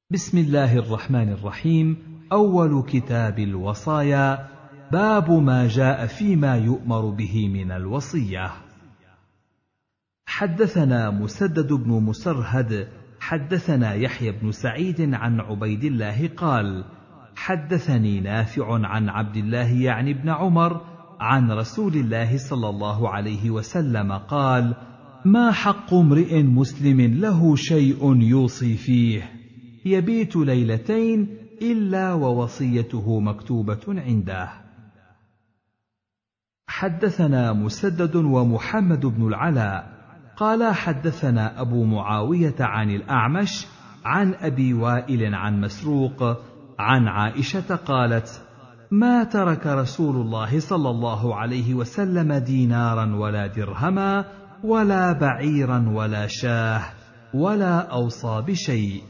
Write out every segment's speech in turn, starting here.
بسم الله الرحمن الرحيم. أول كتاب الوصايا. باب ما جاء فيما يؤمر به من الوصية. حدثنا مسدد بن مسرهد حدثنا يحيى بن سعيد عن عبيد الله قال حدثني نافع عن عبد الله يعني ابن عمر عن رسول الله صلى الله عليه وسلم قال: ما حق امرئ مسلم له شيء يوصي فيه يبيت ليلتين إلا ووصيته مكتوبة عنده. حدثنا مسدد ومحمد بن العلاء قال حدثنا أبو معاوية عن الأعمش عن أبي وائل عن مسروق عن عائشة قالت: ما ترك رسول الله صلى الله عليه وسلم دينارا ولا درهما ولا بعيرا ولا شاه ولا أوصى بشيء.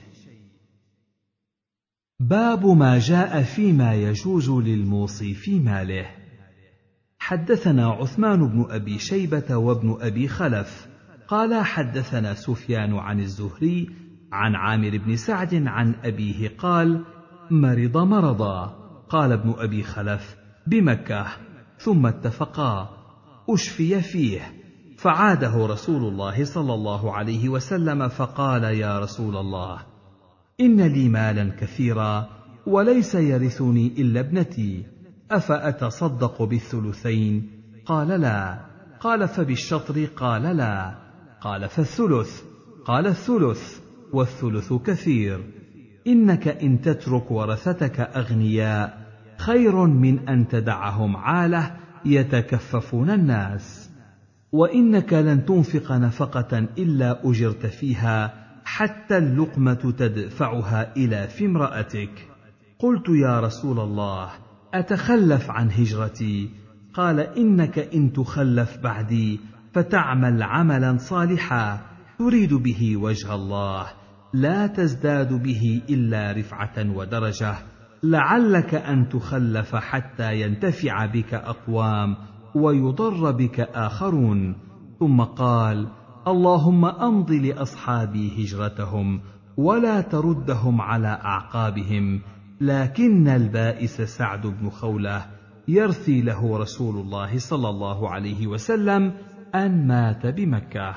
باب ما جاء فيما يجوز للموصي في ماله. حدثنا عثمان بن أبي شيبة وابن أبي خلف قال حدثنا سفيان عن الزهري عن عامر بن سعد عن أبيه قال: مرض مرضا. قال ابن أبي خلف: بمكة. ثم اتفقا أشفي فيه، فعاده رسول الله صلى الله عليه وسلم فقال: يا رسول الله، إن لي مالا كثيرا وليس يرثني إلا ابنتي، أفأتصدق بالثلثين؟ قال: لا. قال: فبالشطر؟ قال: لا. قال: فالثلث؟ قال: الثلث، والثلث كثير. إنك إن تترك ورثتك أغنياء خير من أن تدعهم عالة يتكففون الناس، وإنك لن تنفق نفقة إلا أجرت فيها حتى اللقمة تدفعها إلى في امرأتك. قلت: يا رسول الله، أتخلف عن هجرتي؟ قال: إنك إن تخلف بعدي فتعمل عملا صالحا تريد به وجه الله لا تزداد به إلا رفعة ودرجة، لعلك أن تخلف حتى ينتفع بك أقوام ويضر بك آخرون. ثم قال: اللهم أمض لأصحابي هجرتهم ولا تردهم على أعقابهم، لكن البائس سعد بن خولة يرثي له رسول الله صلى الله عليه وسلم أن مات بمكة.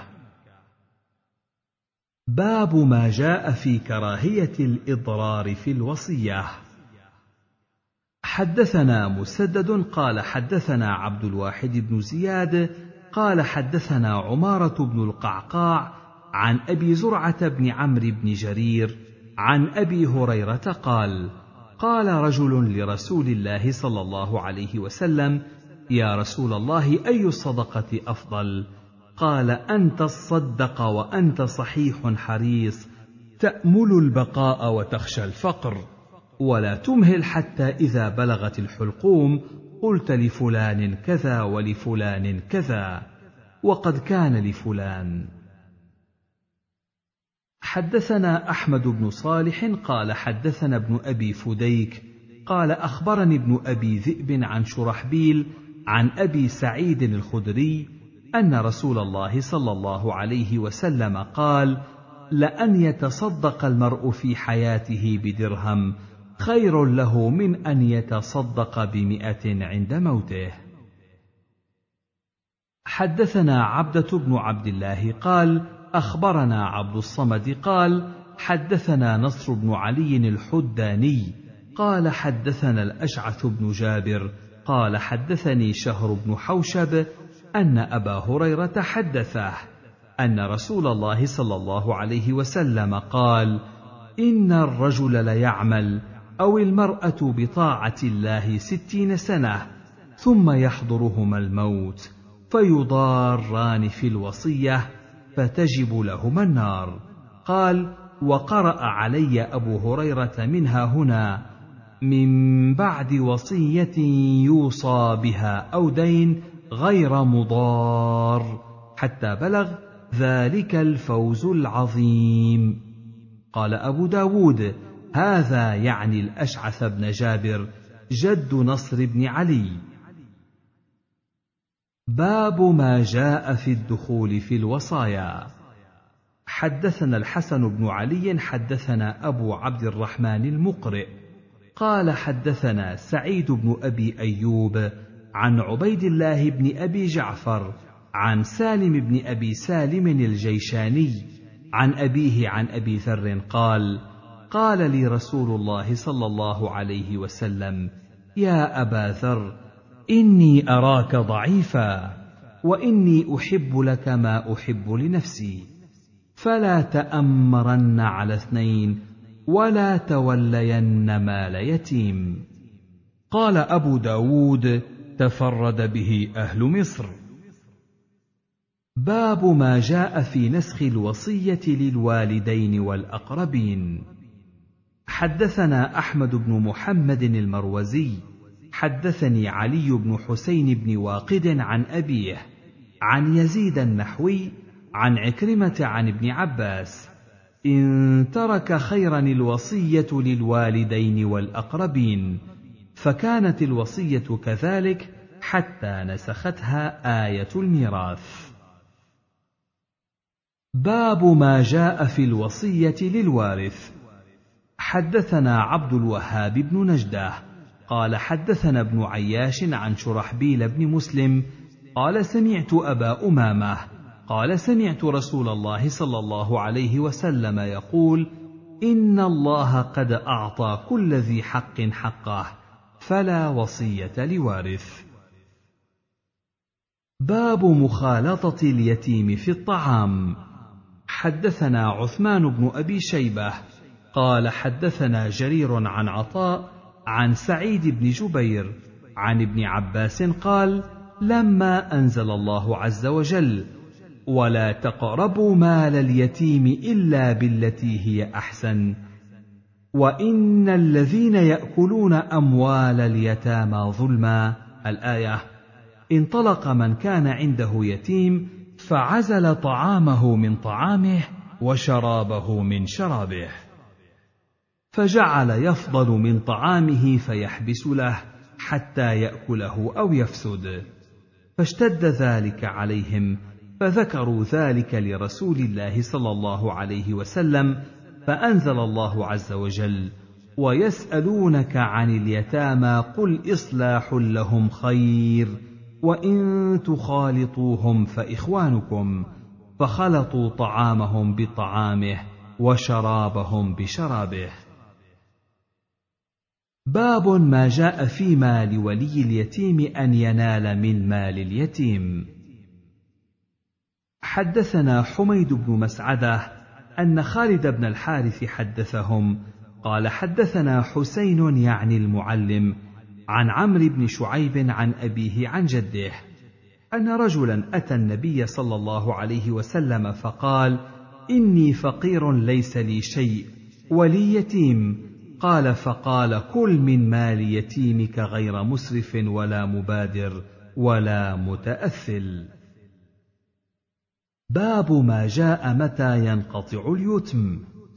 باب ما جاء في كراهية الإضرار في الوصية. حدثنا مسدد قال حدثنا عبد الواحد بن زياد قال حدثنا عمارة بن القعقاع عن أبي زرعة بن عمرو بن جرير عن أبي هريرة قال: قال رجل لرسول الله صلى الله عليه وسلم: يا رسول الله، أي الصدقة أفضل؟ قال: أن تصدق وأنت صحيح حريص تأمل البقاء وتخشى الفقر، ولا تمهل حتى إذا بلغت الحلقوم قلت لفلان كذا ولفلان كذا، وقد كان لفلان. حدثنا أحمد بن صالح قال حدثنا ابن أبي فديك قال أخبرني ابن أبي ذئب عن شرحبيل عن أبي سعيد الخدري أن رسول الله صلى الله عليه وسلم قال: لأن يتصدق المرء في حياته بدرهم خير له من أن يتصدق ب100 عند موته. حدثنا عبدة بن عبد الله قال أخبرنا عبد الصمد قال حدثنا نصر بن علي الحداني قال حدثنا الأشعث بن جابر قال حدثني شهر بن حوشب أن أبا هريرة حدثه أن رسول الله صلى الله عليه وسلم قال: إن الرجل ليعمل أو المرأة بطاعة الله 60 سنة ثم يحضرهما الموت فيضاران في الوصية فتجب لهما النار. قال: وقرأ علي أبو هريرة منها هنا: من بعد وصية يوصى بها أو دين غير مضار، حتى بلغ ذلك الفوز العظيم. قال أبو داود: هذا يعني الأشعث بن جابر جد نصر بن علي. باب ما جاء في الدخول في الوصايا. حدثنا الحسن بن علي حدثنا أبو عبد الرحمن المقرئ قال حدثنا سعيد بن أبي أيوب عن عبيد الله بن أبي جعفر عن سالم بن أبي سالم الجيشاني عن أبيه عن أبي ذر قال: قال لي رسول الله صلى الله عليه وسلم: يا أبا ذر، إني أراك ضعيفا، وإني أحب لك ما أحب لنفسي، فلا تأمرن على اثنين، ولا تولين مال يتيم. قال أبو داود: تفرد به أهل مصر. باب ما جاء في نسخ الوصية للوالدين والأقربين. حدثنا أحمد بن محمد المروزي حدثني علي بن حسين بن واقد عن أبيه عن يزيد النحوي عن عكرمة عن ابن عباس: إن ترك خيرا الوصية للوالدين والأقربين، فكانت الوصية كذلك حتى نسختها آية الميراث. باب ما جاء في الوصية للوارث. حدثنا عبد الوهاب بن نجدة قال حدثنا ابن عياش عن شرحبيل بن مسلم قال سمعت أبا أمامة قال سمعت رسول الله صلى الله عليه وسلم يقول: إن الله قد أعطى كل ذي حق حقه، فلا وصية لوارث. باب مخالطة اليتيم في الطعام. حدثنا عثمان بن أبي شيبة قال حدثنا جرير عن عطاء عن سعيد بن جبير عن ابن عباس قال: لما أنزل الله عز وجل: ولا تقربوا مال اليتيم إلا بالتي هي أحسن، وإن الذين يأكلون أموال اليتامى ظلما، الآية، انطلق من كان عنده يتيم فعزل طعامه من طعامه وشرابه من شرابه، فجعل يفضل من طعامه فيحبس له حتى يأكله أو يفسد، فاشتد ذلك عليهم، فذكروا ذلك لرسول الله صلى الله عليه وسلم، فأنزل الله عز وجل: ويسألونك عن اليتامى قل إصلاح لهم خير، وإن تخالطوهم فإخوانكم، فخلطوا طعامهم بطعامه وشرابهم بشرابه. باب ما جاء في مال ولي اليتيم أن ينال من مال اليتيم. حدثنا حميد بن مسعدة أن خالد بن الحارث حدثهم قال حدثنا حسين يعني المعلم عن عمرو بن شعيب عن أبيه عن جده أن رجلا أتى النبي صلى الله عليه وسلم فقال: إني فقير ليس لي شيء ولي يتيم. قال: فقال: كل من مال يتيمك غير مسرف ولا مبادر ولا متأثل. باب ما جاء متى ينقطع اليتم.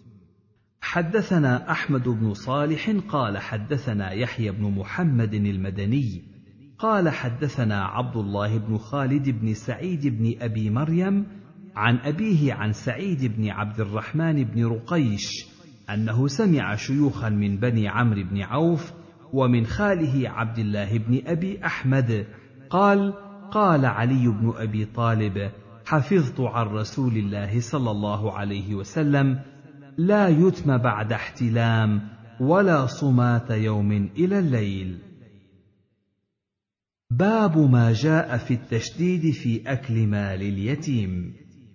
حدثنا أحمد بن صالح قال حدثنا يحيى بن محمد المدني قال حدثنا عبد الله بن خالد بن سعيد بن أبي مريم عن أبيه عن سعيد بن عبد الرحمن بن رقيش أنه سمع شيوخا من بني عمرو بن عوف ومن خاله عبد الله بن أبي أحمد قال: قال علي بن أبي طالب: حفظت عن رسول الله صلى الله عليه وسلم: لا يتم بعد احتلام ولا صمات يوم إلى الليل. باب ما جاء في التشديد في أكل مال اليتيم.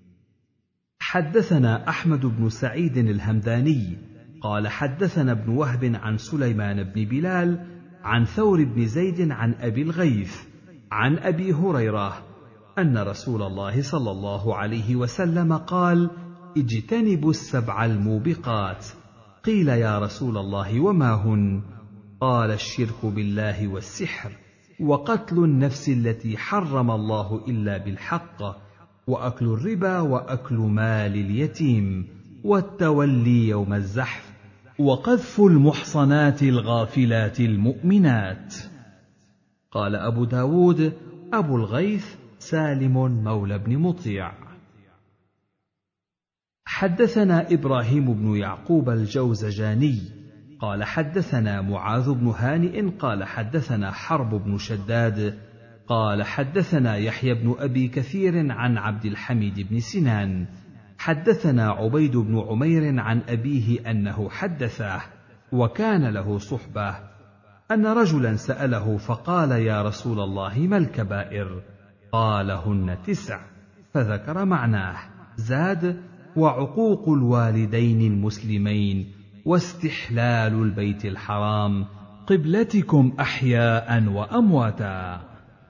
حدثنا أحمد بن سعيد الهمداني قال حدثنا ابن وهب عن سليمان بن بلال عن ثور بن زيد عن أبي الغيث عن أبي هريرة أن رسول الله صلى الله عليه وسلم قال: اجتنبوا السبع الموبقات. قيل: يا رسول الله وما هن؟ قال: الشرك بالله والسحر، وقتل النفس التي حرم الله إلا بالحق، وأكل الربا، وأكل مال اليتيم، والتولي يوم الزحف، وقذف المحصنات الغافلات المؤمنات. قال أبو داود: أبو الغيث سالم مولى بن مطيع. حدثنا إبراهيم بن يعقوب الجوزجاني قال حدثنا معاذ بن هانئ قال حدثنا حرب بن شداد قال حدثنا يحيى بن أبي كثير عن عبد الحميد بن سنان حدثنا عبيد بن عمير عن أبيه أنه حدثه وكان له صحبة أن رجلا سأله فقال يا رسول الله ما الكبائر؟ قال هن 9 فذكر معناه. زاد وعقوق الوالدين المسلمين واستحلال البيت الحرام قبلتكم أحياء وأمواتا.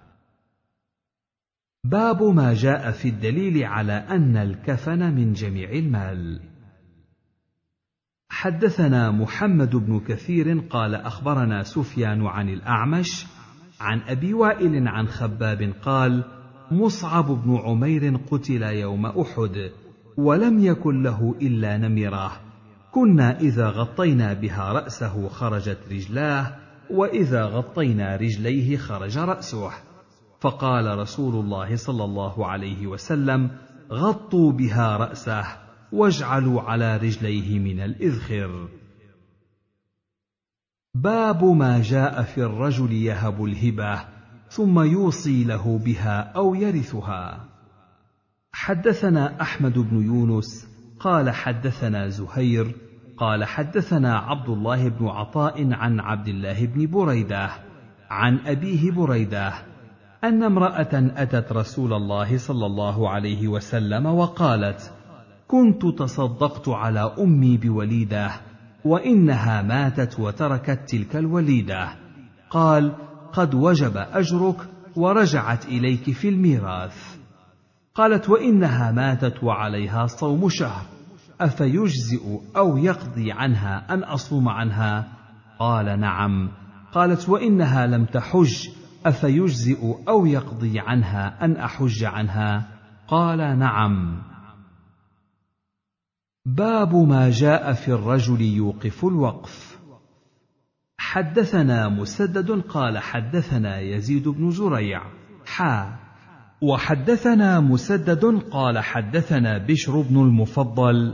باب ما جاء في الدليل على أن الكفن من جميع المال. حدثنا محمد بن كثير قال أخبرنا سفيان عن الأعمش عن أبي وائل عن خباب قال مصعب بن عمير قتل يوم أحد ولم يكن له إلا نمرة، كنا إذا غطينا بها رأسه خرجت رجلاه وإذا غطينا رجليه خرج رأسه، فقال رسول الله صلى الله عليه وسلم غطوا بها رأسه واجعلوا على رجليه من الإذخر. باب ما جاء في الرجل يهب الهبة ثم يوصي له بها أو يرثها. حدثنا أحمد بن يونس قال حدثنا زهير قال حدثنا عبد الله بن عطاء عن عبد الله بن بريدة عن أبيه بريدة أن امرأة أتت رسول الله صلى الله عليه وسلم وقالت كنت تصدقت على أمي بوليدة وإنها ماتت وتركت تلك الوليدة، قال قد وجب أجرك ورجعت إليك في الميراث. قالت وإنها ماتت وعليها صوم شهر، أفيجزئ أو يقضي عنها أن أصوم عنها؟ قال نعم. قالت وإنها لم تحج، أفيجزئ أو يقضي عنها أن أحج عنها؟ قال نعم. باب ما جاء في الرجل يوقف الوقف. حدثنا مسدد قال حدثنا يزيد بن زريع وحدثنا مسدد قال حدثنا بشر بن المفضل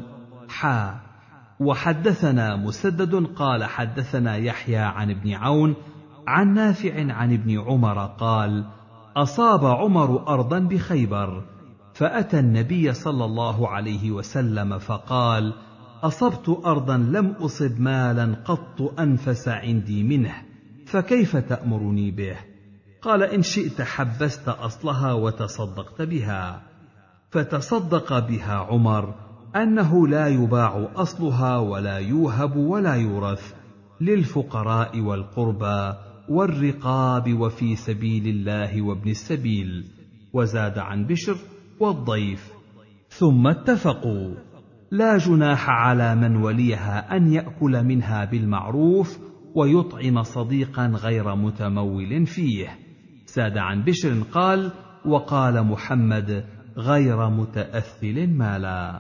وحدثنا مسدد قال حدثنا يحيى عن ابن عون عن نافع عن ابن عمر قال أصاب عمر أرضا بخيبر فأتى النبي صلى الله عليه وسلم فقال أصبت أرضا لم أصب مالا قط أنفس عندي منه، فكيف تأمرني به؟ قال إن شئت حبست أصلها وتصدقت بها. فتصدق بها عمر أنه لا يباع أصلها ولا يوهب ولا يورث، للفقراء والقربى والرقاب وفي سبيل الله وابن السبيل. وزاد عن بشر والضيف. ثم اتفقوا لا جناح على من وليها أن يأكل منها بالمعروف ويطعم صديقا غير متمول فيه. زاد عن بشر قال وقال محمد غير متأثل مالا.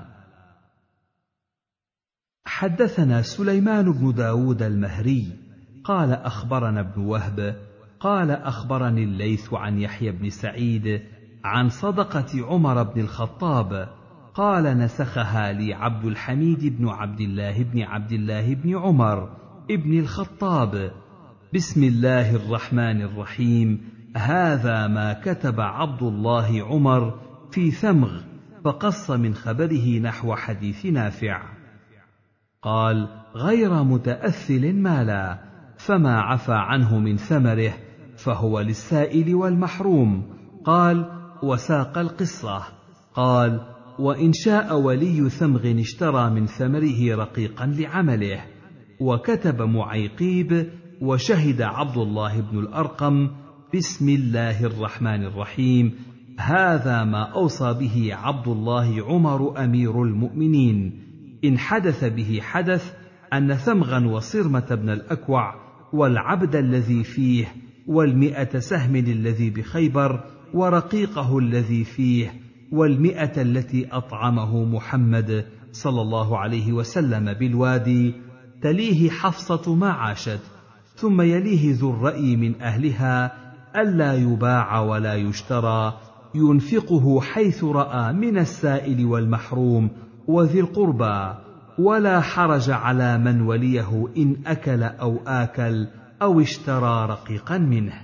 حدثنا سليمان بن داود المهري قال أخبرنا ابن وهب قال أخبرني الليث عن يحيى بن سعيد عن صدقة عمر بن الخطاب قال نسخها لي عبد الحميد بن عبد الله بن عمر ابن الخطاب. بسم الله الرحمن الرحيم، هذا ما كتب عبد الله عمر في ثمغ، فقص من خبره نحو حديث نافع. قال غير متأثل مالا، فما عفى عنه من ثمره فهو للسائل والمحروم. قال وساق القصة. قال وإن شاء ولي ثمغ اشترى من ثمره رقيقا لعمله. وكتب معيقيب وشهد عبد الله بن الأرقم بسم الله الرحمن الرحيم، هذا ما أوصى به عبد الله عمر أمير المؤمنين إن حدث به حدث، أن ثمغا وصرمة بن الأكوع والعبد الذي فيه 100 سهم الذي بخيبر ورقيقه الذي فيه 100 التي أطعمه محمد صلى الله عليه وسلم بالوادي، تليه حفصة ما عاشت، ثم يليه ذو الرأي من أهلها ألا يباع ولا يشترى، ينفقه حيث رأى من السائل والمحروم وذي القربى، ولا حرج على من وليه إن أكل أو آكل أو اشترى رقيقا منه.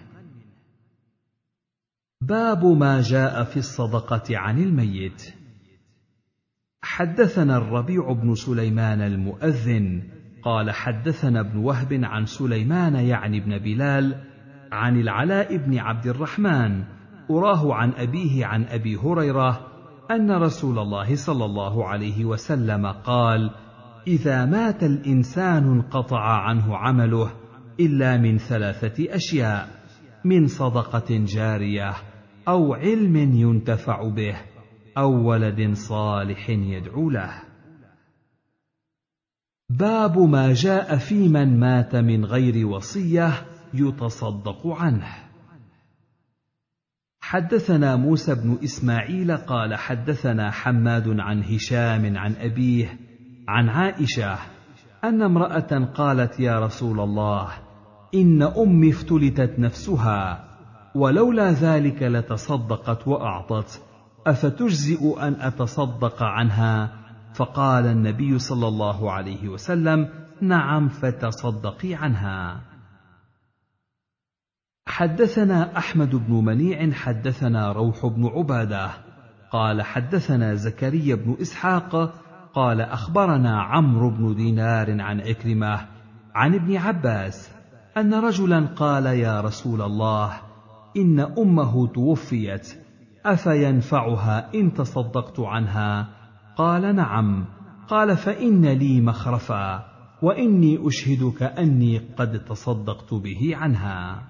باب ما جاء في الصدقة عن الميت. حدثنا الربيع بن سليمان المؤذن قال حدثنا ابن وهب عن سليمان يعني بن بلال عن العلاء بن عبد الرحمن أراه عن أبيه عن أبي هريرة أن رسول الله صلى الله عليه وسلم قال: إذا مات الإنسان انقطع عنه عمله إلا من 3 أشياء: من صدقة جارية، أو علم ينتفع به، أو ولد صالح يدعو له. باب ما جاء في من مات من غير وصية يتصدق عنه. حدثنا موسى بن إسماعيل قال حدثنا حماد عن هشام عن أبيه عن عائشة أن امرأة قالت: يا رسول الله، إن أمي افتلتت نفسها، ولولا ذلك لتصدقت وأعطت، أفتجزئ أن أتصدق عنها؟ فقال النبي صلى الله عليه وسلم: نعم، فتصدقي عنها. حدثنا أحمد بن منيع حدثنا روح بن عبادة قال حدثنا زكريا بن إسحاق قال أخبرنا عمرو بن دينار عن عكرمة عن ابن عباس أن رجلا قال: يا رسول الله، إن أمه توفيت، أفينفعها إن تصدقت عنها؟ قال: نعم. قال: فإن لي مخرفا، وإني أشهدك أني قد تصدقت به عنها.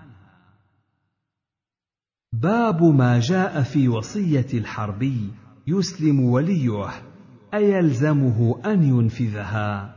باب ما جاء في وصية الحربي يسلم وليه أيلزمه أن ينفذها؟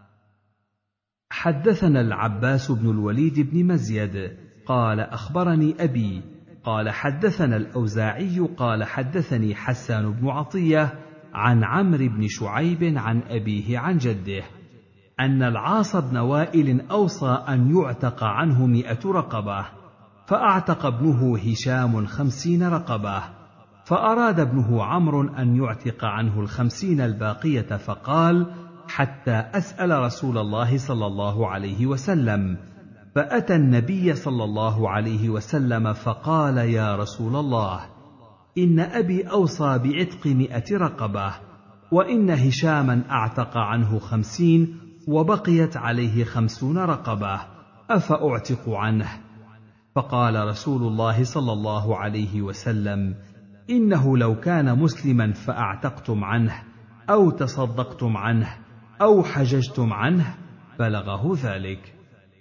حدثنا العباس بن الوليد بن مزيد قال أخبرني أبي قال حدثنا الأوزاعي قال حدثني حسان بن عطية عن عمرو بن شعيب عن أبيه عن جده أن العاص بن وائل أوصى أن يعتق عنه 100 رقبة، فأعتق ابنه هشام 50 رقبة، فأراد ابنه عمرو أن يعتق عنه 50 الباقية، فقال: حتى أسأل رسول الله صلى الله عليه وسلم. فأتى النبي صلى الله عليه وسلم فقال: يا رسول الله، إن أبي أوصى بعتق 100 رقبة، وإن هشاما أعتق عنه 50 وبقيت عليه 50 رقبة، أفأعتق عنه؟ فقال رسول الله صلى الله عليه وسلم: إنه لو كان مسلما فأعتقتم عنه، أو تصدقتم عنه، أو حججتم عنه، بلغه ذلك.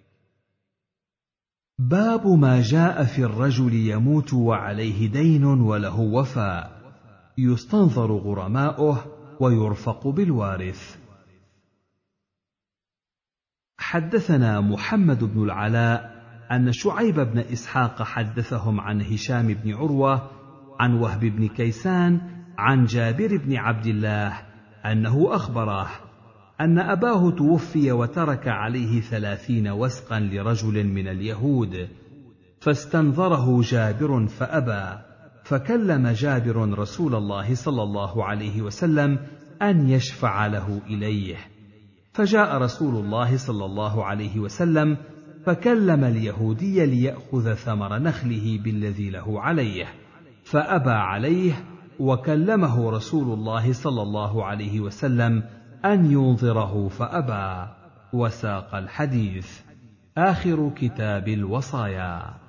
باب ما جاء في الرجل يموت وعليه دين وله وفاء، يستنظر غرماؤه ويرفق بالوارث. حدثنا محمد بن العلاء أن شعيب بن إسحاق حدثهم عن هشام بن عروة عن وهب بن كيسان عن جابر بن عبد الله أنه أخبره أن أباه توفي وترك عليه 30 وسقا لرجل من اليهود، فاستنظره جابر فأبى، فكلم جابر رسول الله صلى الله عليه وسلم أن يشفع له إليه، فجاء رسول الله صلى الله عليه وسلم فكلم اليهودي ليأخذ ثمر نخله بالذي له عليه، فأبى عليه، وكلمه رسول الله صلى الله عليه وسلم أن ينظره فأبى. وساق الحديث. آخر كتاب الوصايا.